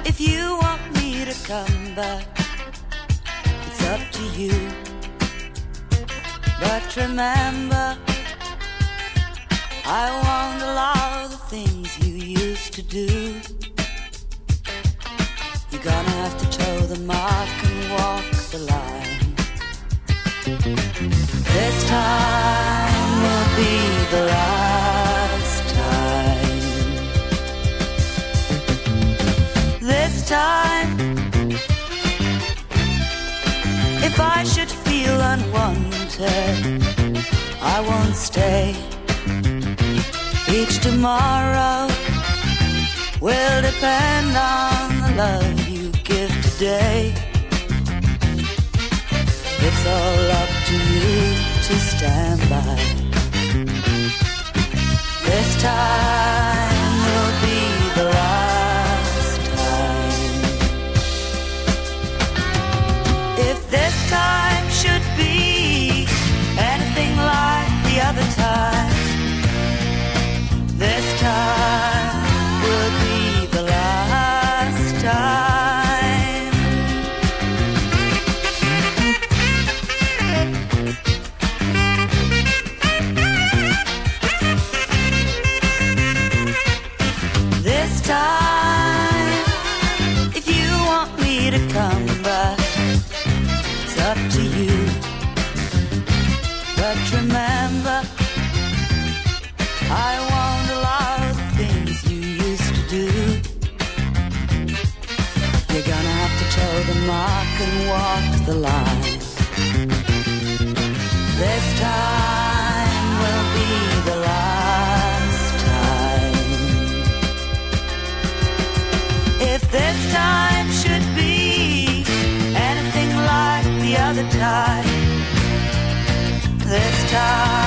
If you want me to come back, it's up to you. But remember, I won't allow the things you used to do. You're gonna have to toe the mark and walk the line. This time will be the last time. This time, if I should feel unwanted, I won't stay. Each tomorrow will depend on the love you give today. It's all up to you to stand by. This time will be the last time. If this time should be anything like the other time, this time will be the last time. This time, if you want me to come back, it's up to you. But remember, I won't allow the things you used to do. You're gonna have to toe the mark and walk the line. This time will be the last time. If this time should be anything like the other time, this time